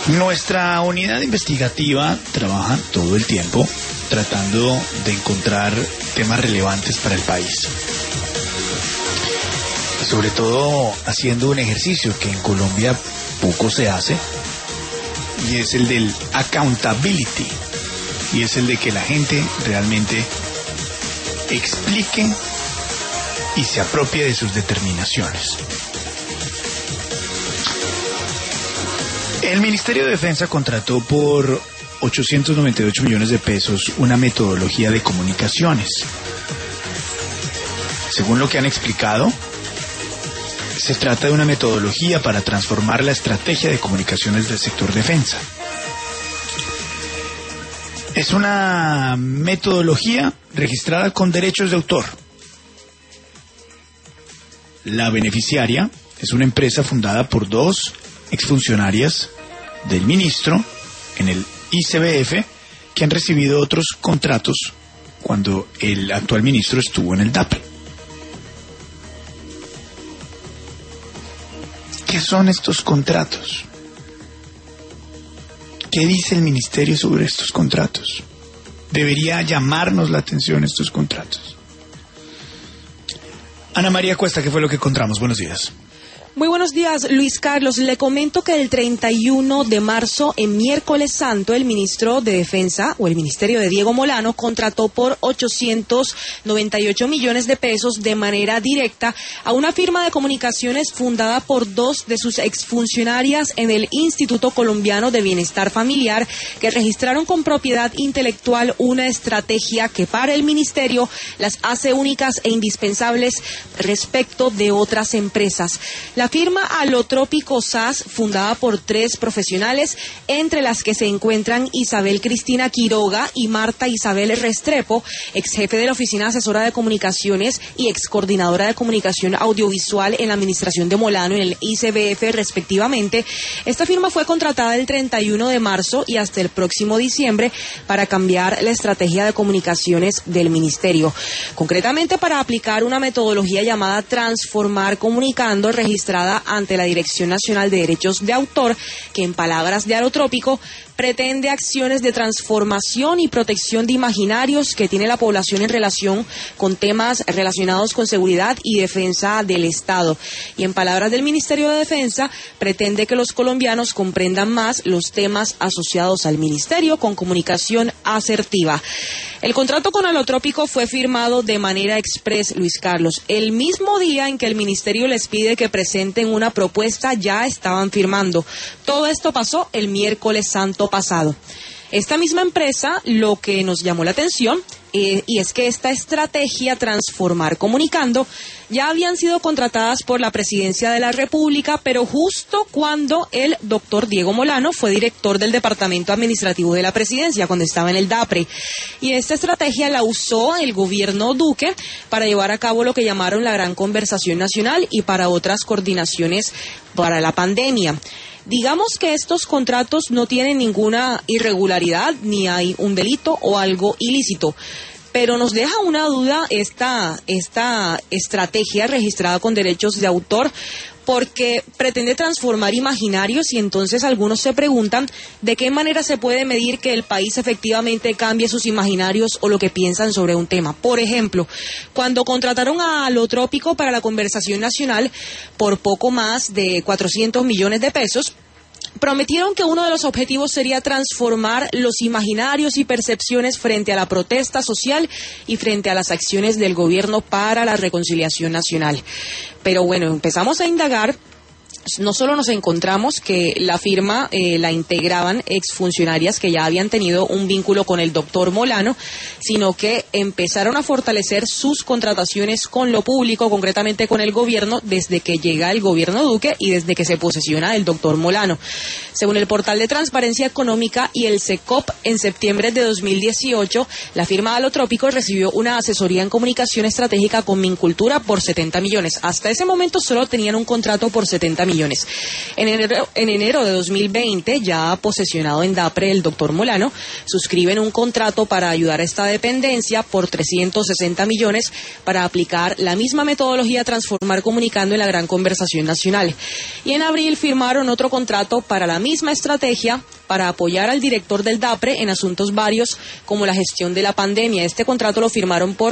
Nuestra unidad investigativa trabaja todo el tiempo tratando de encontrar temas relevantes para el país. Sobre todo haciendo un ejercicio que en Colombia poco se hace, y es el del accountability, y es el de que la gente realmente explique y se apropie de sus determinaciones. El Ministerio de Defensa contrató por 898 millones de pesos una metodología de comunicaciones. Según lo que han explicado, se trata de una metodología para transformar la estrategia de comunicaciones del sector defensa. Es una metodología registrada con derechos de autor. La beneficiaria es una empresa fundada por dos exfuncionarias del ministro en el ICBF que han recibido otros contratos cuando el actual ministro estuvo en el DAPRE. ¿Qué son estos contratos? ¿Qué dice el ministerio sobre estos contratos? Debería llamarnos la atención estos contratos. Ana María Cuesta, ¿qué fue lo que encontramos? Buenos días. Muy buenos días, Luis Carlos. Le comento que el 31 de marzo, en miércoles santo, el ministro de Defensa, o el ministerio de Diego Molano, contrató por 898 millones de pesos de manera directa a una firma de comunicaciones fundada por dos de sus exfuncionarias en el Instituto Colombiano de Bienestar Familiar, que registraron con propiedad intelectual una estrategia que para el ministerio las hace únicas e indispensables respecto de otras empresas. La firma Alotrópico SAS, fundada por tres profesionales, entre las que se encuentran Isabel Cristina Quiroga y Marta Isabel Restrepo, ex jefe de la Oficina Asesora de Comunicaciones y ex coordinadora de comunicación audiovisual en la administración de Molano en el ICBF, respectivamente. Esta firma fue contratada el 31 de marzo y hasta el próximo diciembre para cambiar la estrategia de comunicaciones del ministerio. Concretamente, para aplicar una metodología llamada Transformar Comunicando, registrada ante la Dirección Nacional de Derechos de Autor, que en palabras de Alotrópico pretende acciones de transformación y protección de imaginarios que tiene la población en relación con temas relacionados con seguridad y defensa del Estado. Y en palabras del Ministerio de Defensa, pretende que los colombianos comprendan más los temas asociados al ministerio con comunicación asertiva. El contrato con Alotrópico fue firmado de manera express, Luis Carlos. El mismo día en que el ministerio les pide que presenten una propuesta, ya estaban firmando. Todo esto pasó el miércoles santo pasado. Esta misma empresa, lo que nos llamó la atención, y es que esta estrategia Transformar Comunicando ya habían sido contratadas por la Presidencia de la República, pero justo cuando el doctor Diego Molano fue director del Departamento Administrativo de la Presidencia, cuando estaba en el DAPRE. Y esta estrategia la usó el gobierno Duque para llevar a cabo lo que llamaron la Gran Conversación Nacional y para otras coordinaciones para la pandemia. Digamos que estos contratos no tienen ninguna irregularidad, ni hay un delito o algo ilícito, pero nos deja una duda esta estrategia registrada con derechos de autor, porque pretende transformar imaginarios y entonces algunos se preguntan de qué manera se puede medir que el país efectivamente cambie sus imaginarios o lo que piensan sobre un tema. Por ejemplo, cuando contrataron a Alotrópico para la Conversación Nacional por poco más de 400 millones de pesos, prometieron que uno de los objetivos sería transformar los imaginarios y percepciones frente a la protesta social y frente a las acciones del gobierno para la reconciliación nacional. Pero bueno, empezamos a indagar. No solo nos encontramos que la firma la integraban exfuncionarias que ya habían tenido un vínculo con el doctor Molano, sino que empezaron a fortalecer sus contrataciones con lo público, concretamente con el gobierno, desde que llega el gobierno Duque y desde que se posesiona el doctor Molano. Según el portal de Transparencia Económica y el SECOP, en septiembre de 2018, la firma Alotrópico recibió una asesoría en comunicación estratégica con Mincultura por 70 millones. Hasta ese momento solo tenían un contrato por 70 millones. millones. En enero de 2020, ya posesionado en DAPRE el doctor Molano, suscriben un contrato para ayudar a esta dependencia por 360 millones para aplicar la misma metodología Transformar Comunicando en la gran conversación nacional. Y en abril firmaron otro contrato para la misma estrategia para apoyar al director del DAPRE en asuntos varios como la gestión de la pandemia. Este contrato lo firmaron por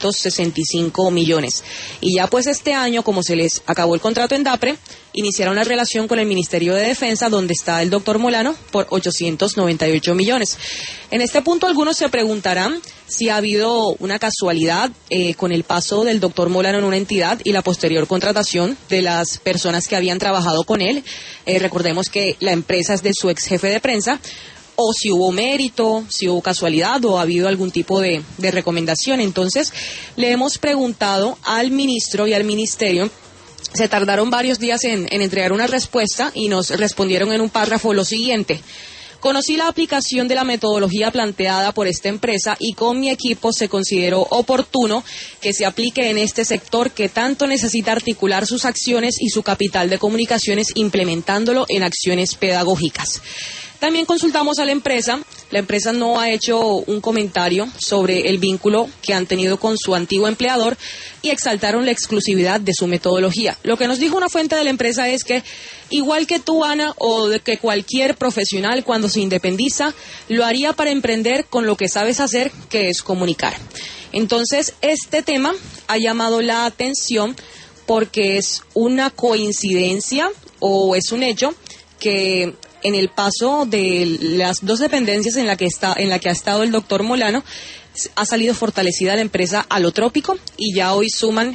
565 millones. Y ya pues este año, como se les acabó el contrato en DAPRE, iniciaron la relación con el Ministerio de Defensa, donde está el doctor Molano, por 898 millones. En este punto algunos se preguntarán si ha habido una casualidad con el paso del doctor Molano en una entidad y la posterior contratación de las personas que habían trabajado con él. Recordemos que la empresa es de su ex jefe de prensa, o si hubo mérito, si hubo casualidad o ha habido algún tipo de recomendación. Entonces, le hemos preguntado al ministro y al ministerio. Se tardaron varios días en entregar una respuesta y nos respondieron en un párrafo lo siguiente: conocí la aplicación de la metodología planteada por esta empresa y con mi equipo se consideró oportuno que se aplique en este sector que tanto necesita articular sus acciones y su capital de comunicaciones implementándolo en acciones pedagógicas. También consultamos a la empresa no ha hecho un comentario sobre el vínculo que han tenido con su antiguo empleador y exaltaron la exclusividad de su metodología. Lo que nos dijo una fuente de la empresa es que, igual que tú, Ana, o de que cualquier profesional cuando se independiza, lo haría para emprender con lo que sabes hacer, que es comunicar. Entonces, este tema ha llamado la atención porque es una coincidencia o es un hecho que en el paso de las dos dependencias en la que ha estado el doctor Molano, ha salido fortalecida la empresa Alotrópico y ya hoy suman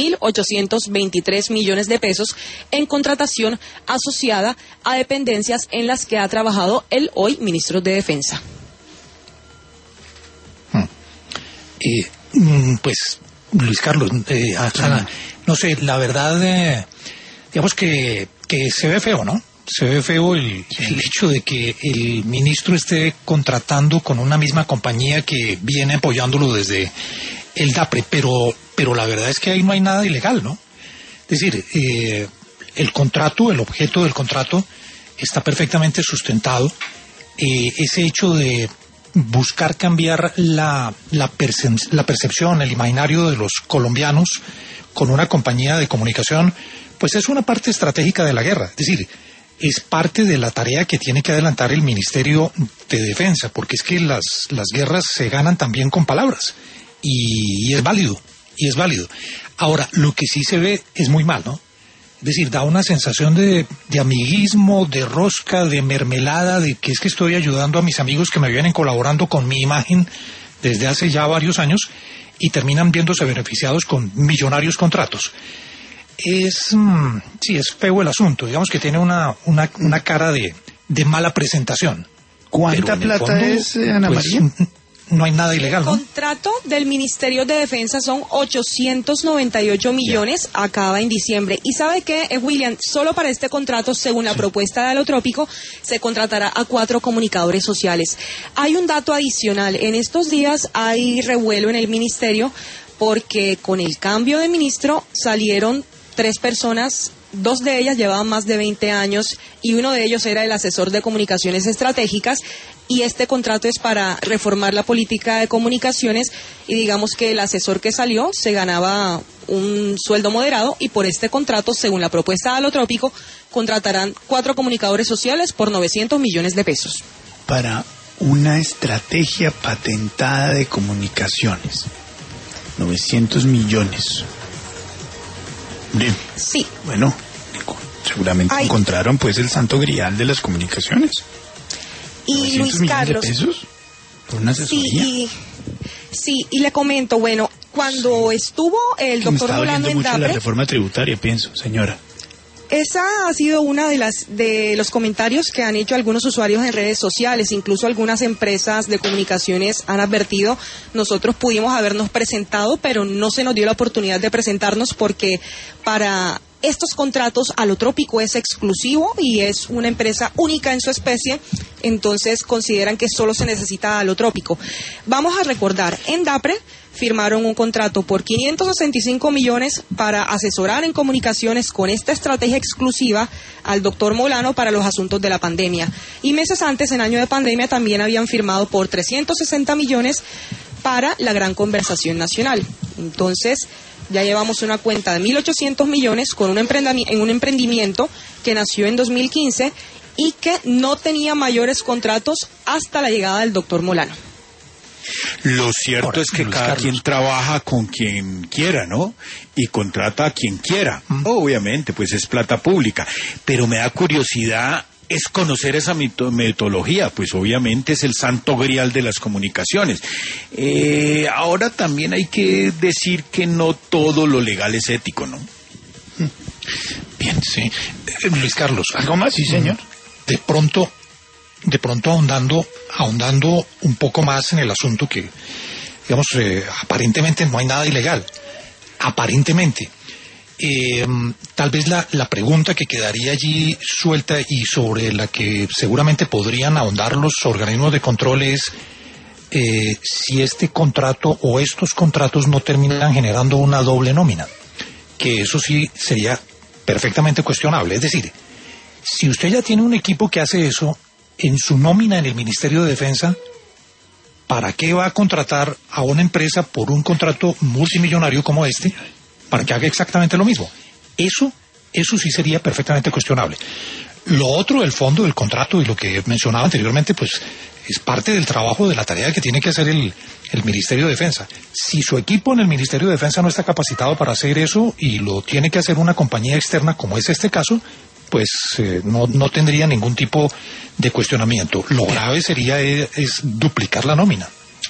1.823 millones de pesos en contratación asociada a dependencias en las que ha trabajado el hoy ministro de Defensa. Pues, Luis Carlos, Ana, no sé, la verdad, digamos que se ve feo, ¿no? Se ve feo el hecho de que el ministro esté contratando con una misma compañía que viene apoyándolo desde el DAPRE, pero la verdad es que ahí no hay nada ilegal, ¿no? Es decir, el contrato, el objeto del contrato está perfectamente sustentado. Ese hecho de buscar cambiar la percepción, el imaginario de los colombianos con una compañía de comunicación, pues es una parte estratégica de la guerra. Es decir, es parte de la tarea que tiene que adelantar el Ministerio de Defensa, porque es que las guerras se ganan también con palabras, y es válido, Ahora, lo que sí se ve es muy mal, ¿no? Es decir, da una sensación de amiguismo, de rosca, de mermelada, de que es que estoy ayudando a mis amigos que me vienen colaborando con mi imagen desde hace ya varios años y terminan viéndose beneficiados con millonarios contratos. Sí, es feo el asunto, digamos que tiene una cara de mala presentación. ¿Cuánta plata es, Ana María? No hay nada ilegal, ¿no? El contrato del Ministerio de Defensa son 898 millones, acaba en diciembre. Y ¿sabe qué, William? Solo para este contrato, según la propuesta de Alotrópico, se contratará a 4 comunicadores sociales. Hay un dato adicional. En estos días hay revuelo en el Ministerio porque con el cambio de ministro salieron 3 personas. 2 de ellas llevaban más de 20 años y uno de ellos era el asesor de comunicaciones estratégicas, y este contrato es para reformar la política de comunicaciones, y digamos que el asesor que salió se ganaba un sueldo moderado, y por este contrato, según la propuesta de Alotrópico, contratarán 4 comunicadores sociales por 900 millones de pesos. Para una estrategia patentada de comunicaciones, 900 millones. Bien. Sí. Bueno, seguramente encontraron pues el santo grial de las comunicaciones. Y Luis Carlos, ¿de pesos por una asesoría? Sí, y le comento, bueno, cuando estuvo el doctor Molano en DAPRE, la reforma tributaria, pienso, señora. Esa ha sido una de los comentarios que han hecho algunos usuarios en redes sociales, incluso algunas empresas de comunicaciones han advertido. Nosotros pudimos habernos presentado, pero no se nos dio la oportunidad de presentarnos porque para estos contratos Alotrópico es exclusivo y es una empresa única en su especie. entonces consideran que solo se necesita alotrópico. Vamos a recordar, en DAPRE firmaron un contrato por 565 millones para asesorar en comunicaciones con esta estrategia exclusiva al doctor Molano para los asuntos de la pandemia. Y meses antes, en año de pandemia, también habían firmado por 360 millones para la gran conversación nacional. Entonces, ya llevamos una cuenta de 1.800 millones con un emprendimiento que nació en 2015 y que no tenía mayores contratos hasta la llegada del doctor Molano. Lo cierto Ahora, es que Luis cada Carlos, quien trabaja con quien quiera, ¿no? Y contrata a quien quiera. Obviamente, pues es plata pública. Pero me da curiosidad es conocer esa metodología, pues obviamente es el santo grial de las comunicaciones. Ahora también hay que decir que no todo lo legal es ético, ¿no? Bien, sí. Luis Carlos, ¿Algo más? Sí, señor. De pronto ahondando un poco más en el asunto que, digamos, aparentemente no hay nada ilegal. Aparentemente. Tal vez la pregunta que quedaría allí suelta y sobre la que seguramente podrían ahondar los organismos de control es si este contrato o estos contratos no terminan generando una doble nómina, que eso sí sería perfectamente cuestionable. Es decir, si usted ya tiene un equipo que hace eso en su nómina en el Ministerio de Defensa, ¿para qué va a contratar a una empresa por un contrato multimillonario como este para que haga exactamente lo mismo? Eso sí sería perfectamente cuestionable. Lo otro, el fondo del contrato y lo que mencionaba anteriormente, pues es parte del trabajo, de la tarea que tiene que hacer el Ministerio de Defensa. Si su equipo en el Ministerio de Defensa no está capacitado para hacer eso y lo tiene que hacer una compañía externa, como es este caso, pues no tendría ningún tipo de cuestionamiento. Lo grave sería es duplicar la nómina.